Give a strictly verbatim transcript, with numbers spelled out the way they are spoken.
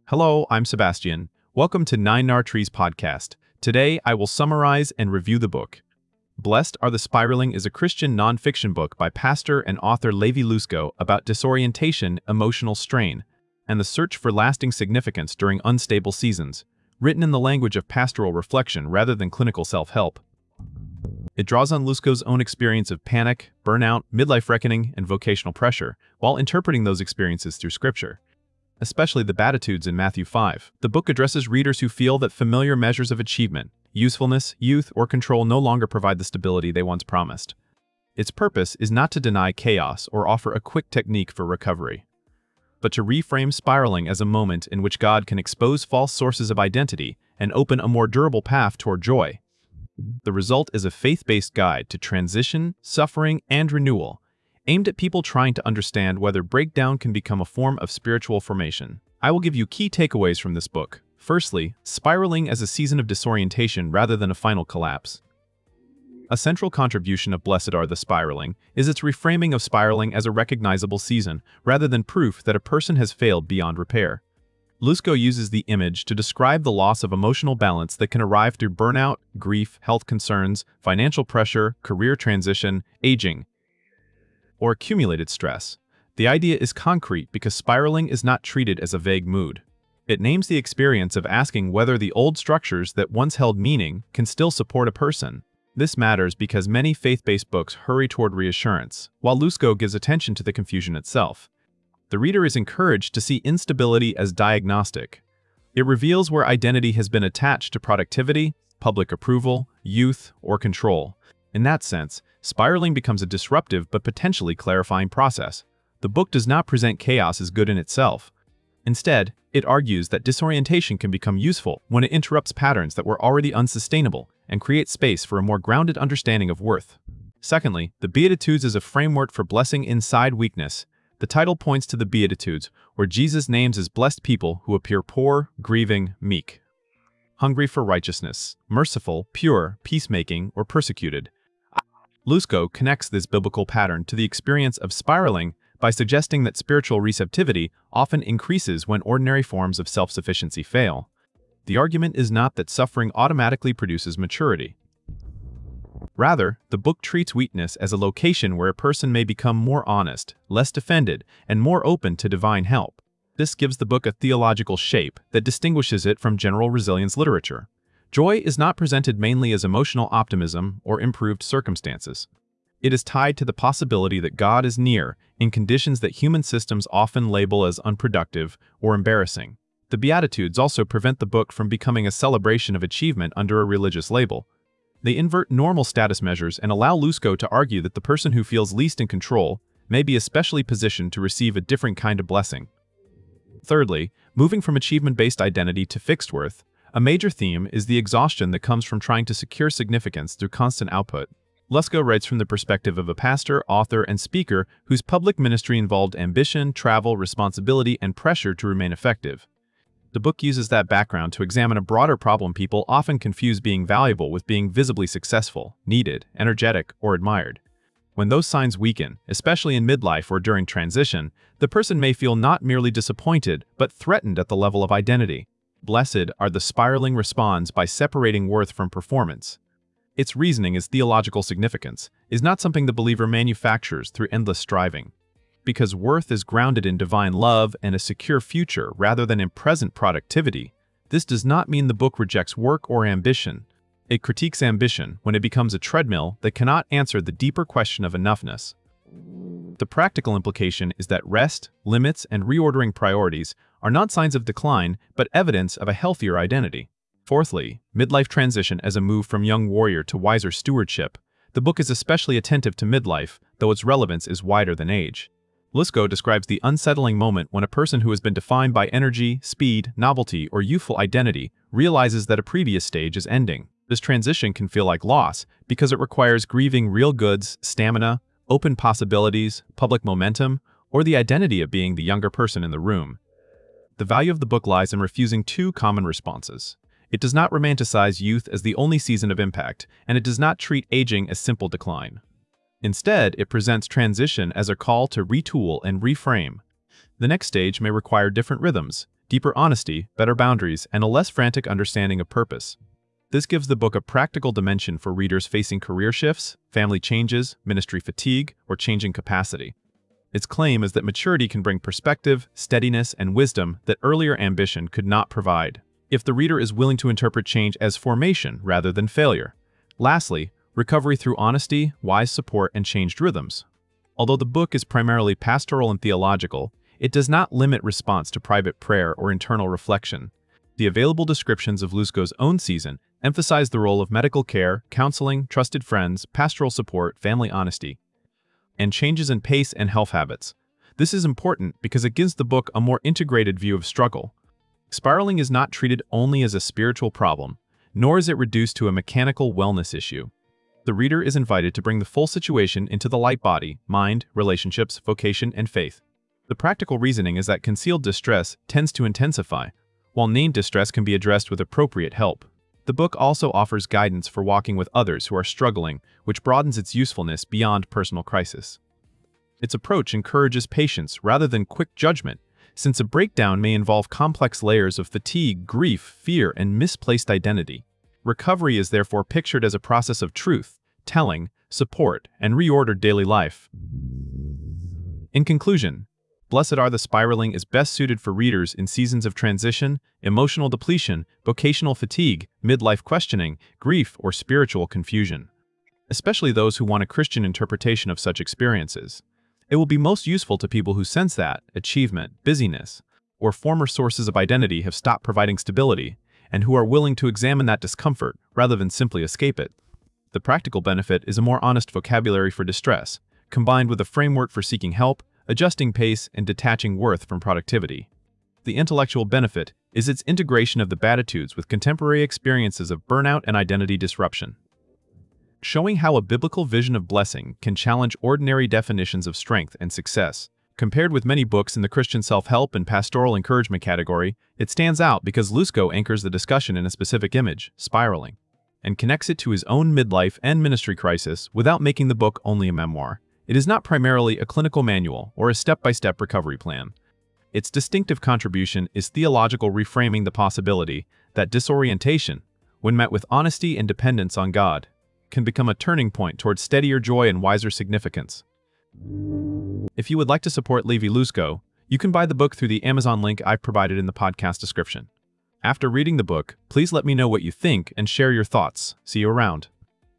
Hello, I'm Sebastian. Welcome to Nine Nar Trees podcast. Today, I will summarize and review the book. Blessed Are the Spiraling is a Christian nonfiction book by pastor and author Levi Lusko about disorientation, emotional strain, and the search for lasting significance during unstable seasons, written in the language of pastoral reflection rather than clinical self-help. It draws on Lusko's own experience of panic, burnout, midlife reckoning, and vocational pressure, while interpreting those experiences through Scripture, especially the Beatitudes in Matthew five. The book addresses readers who feel that familiar measures of achievement, usefulness, youth, or control no longer provide the stability they once promised. Its purpose is not to deny chaos or offer a quick technique for recovery, but to reframe spiraling as a moment in which God can expose false sources of identity and open a more durable path toward joy. The result is a faith-based guide to transition, suffering, and renewal, aimed at people trying to understand whether breakdown can become a form of spiritual formation. I will give you key takeaways from this book. Firstly, spiraling as a season of disorientation rather than a final collapse. A central contribution of Blessed Are the Spiraling is its reframing of spiraling as a recognizable season, rather than proof that a person has failed beyond repair. Lusko uses the image to describe the loss of emotional balance that can arrive through burnout, grief, health concerns, financial pressure, career transition, aging, or accumulated stress. The idea is concrete because spiraling is not treated as a vague mood. It names the experience of asking whether the old structures that once held meaning can still support a person. This matters because many faith-based books hurry toward reassurance, while Lusko gives attention to the confusion itself. The reader is encouraged to see instability as diagnostic. It reveals where identity has been attached to productivity, public approval, youth, or control. In that sense, spiraling becomes a disruptive but potentially clarifying process. The book does not present chaos as good in itself. Instead, it argues that disorientation can become useful when it interrupts patterns that were already unsustainable and creates space for a more grounded understanding of worth. Secondly, the Beatitudes is a framework for blessing inside weakness. The title points to the Beatitudes, where Jesus names as blessed people who appear poor, grieving, meek, hungry for righteousness, merciful, pure, peacemaking, or persecuted. Lusko connects this biblical pattern to the experience of spiraling by suggesting that spiritual receptivity often increases when ordinary forms of self-sufficiency fail. The argument is not that suffering automatically produces maturity. Rather, the book treats weakness as a location where a person may become more honest, less defended, and more open to divine help. This gives the book a theological shape that distinguishes it from general resilience literature. Joy is not presented mainly as emotional optimism or improved circumstances. It is tied to the possibility that God is near in conditions that human systems often label as unproductive or embarrassing. The Beatitudes also prevent the book from becoming a celebration of achievement under a religious label. They invert normal status measures and allow Lusko to argue that the person who feels least in control may be especially positioned to receive a different kind of blessing. Thirdly, moving from achievement-based identity to fixed worth, a major theme is the exhaustion that comes from trying to secure significance through constant output. Lusko writes from the perspective of a pastor, author, and speaker whose public ministry involved ambition, travel, responsibility, and pressure to remain effective. The book uses that background to examine a broader problem people often confuse being valuable with being visibly successful, needed, energetic, or admired. When those signs weaken, especially in midlife or during transition, the person may feel not merely disappointed, but threatened at the level of identity. Blessed Are the Spiraling responds by separating worth from performance. Its reasoning is theological significance, is not something the believer manufactures through endless striving. Because worth is grounded in divine love and a secure future rather than in present productivity, this does not mean the book rejects work or ambition. It critiques ambition when it becomes a treadmill that cannot answer the deeper question of enoughness. The practical implication is that rest, limits, and reordering priorities are not signs of decline, but evidence of a healthier identity. Fourthly, midlife transition as a move from young warrior to wiser stewardship. The book is especially attentive to midlife, though its relevance is wider than age. Lusko describes the unsettling moment when a person who has been defined by energy, speed, novelty, or youthful identity realizes that a previous stage is ending. This transition can feel like loss because it requires grieving real goods, stamina, open possibilities, public momentum, or the identity of being the younger person in the room. The value of the book lies in refusing two common responses. It does not romanticize youth as the only season of impact, and it does not treat aging as simple decline. Instead, it presents transition as a call to retool and reframe. The next stage may require different rhythms, deeper honesty, better boundaries, and a less frantic understanding of purpose. This gives the book a practical dimension for readers facing career shifts, family changes, ministry fatigue, or changing capacity. Its claim is that maturity can bring perspective, steadiness, and wisdom that earlier ambition could not provide, if the reader is willing to interpret change as formation rather than failure. Lastly, recovery through honesty, wise support, and changed rhythms. Although the book is primarily pastoral and theological, it does not limit response to private prayer or internal reflection. The available descriptions of Lusko's own season emphasize the role of medical care, counseling, trusted friends, pastoral support, family honesty, and changes in pace and health habits. This is important because it gives the book a more integrated view of struggle. Spiraling is not treated only as a spiritual problem, nor is it reduced to a mechanical wellness issue. The reader is invited to bring the full situation into the light body, mind, relationships, vocation, and faith. The practical reasoning is that concealed distress tends to intensify, while named distress can be addressed with appropriate help. The book also offers guidance for walking with others who are struggling, which broadens its usefulness beyond personal crisis. Its approach encourages patience rather than quick judgment, since a breakdown may involve complex layers of fatigue, grief, fear, and misplaced identity. Recovery is therefore pictured as a process of truth, telling, support, and reordered daily life. In conclusion, Blessed Are the Spiraling is best suited for readers in seasons of transition, emotional depletion, vocational fatigue, midlife questioning, grief, or spiritual confusion. Especially those who want a Christian interpretation of such experiences. It will be most useful to people who sense that achievement, busyness, or former sources of identity have stopped providing stability, and who are willing to examine that discomfort rather than simply escape it. The practical benefit is a more honest vocabulary for distress, combined with a framework for seeking help, adjusting pace, and detaching worth from productivity. The intellectual benefit is its integration of the Beatitudes with contemporary experiences of burnout and identity disruption, showing how a biblical vision of blessing can challenge ordinary definitions of strength and success. Compared with many books in the Christian self-help and pastoral encouragement category, it stands out because Lusko anchors the discussion in a specific image, spiraling, and connects it to his own midlife and ministry crisis without making the book only a memoir. It is not primarily a clinical manual or a step-by-step recovery plan. Its distinctive contribution is theological reframing the possibility that disorientation, when met with honesty and dependence on God, can become a turning point towards steadier joy and wiser significance. If you would like to support Levi Lusko, you can buy the book through the Amazon link I've provided in the podcast description. After reading the book, please let me know what you think and share your thoughts. See you around.